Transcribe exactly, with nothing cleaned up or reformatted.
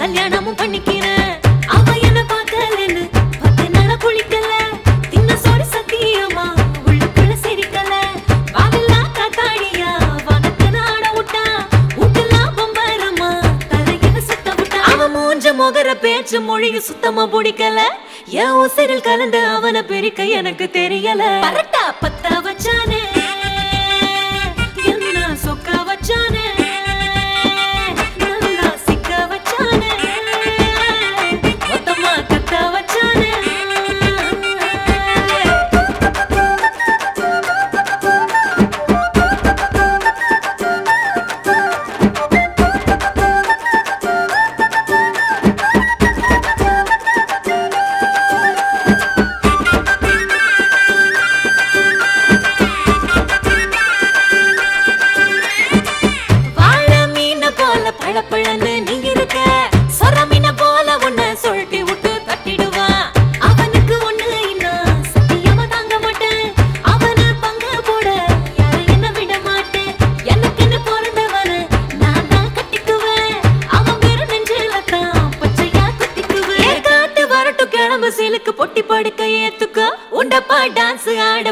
கல்யாணமும் பண்ணிக்கிறேன். அவ என்ன பார்க்கலன்னு பத்து நாளா குளிக்கல. தின்ன சோறு சத்தியமா உள்ளுக்குள்ள சிரிக்கல. வாவில்லா காத்தாடியா வானத்துல ஆட விட்டா. ஊட்டெல்லாம் பொம்பரமா தலையில சுத்த விட்டா. அவ மூஞ்ச முகர பேச்சு மொழிய சுத்தமா பிடிக்கல. என் உசிரில் கலந்து அவனை பிரிக்க எனக்கு தெரியல. பரட்டா பத்தா வச்சானே என்ன சொக்க வச்சானே. நல்லா சிக்க வச்சானே மொத்தமா கத்த வச்சானே. பழப்பழன்னு நீ இருக்க சொரமின போல உன்னை சொல்லிட்டு விட்டு தட்டிடுவான். அவனுக்கு ஒண்ணு இன்னும் சத்தியமா தாங்க மாட்டேன். அவனை பங்கு போட யாரும் என்ன விட மாட்டேன். எனக்குன்னு பிறந்தவன நான் தான் கட்டிக்குவேன். அவன் பேரு நெஞ்சில தான் பச்சையா குத்திக்குவேன். காட்டு வரட்டும் கிளம்பு சிலுக்கு பொட்டி படுக்க ஏத்துக்க. உண்டப்பா டான்ஸ் ஆட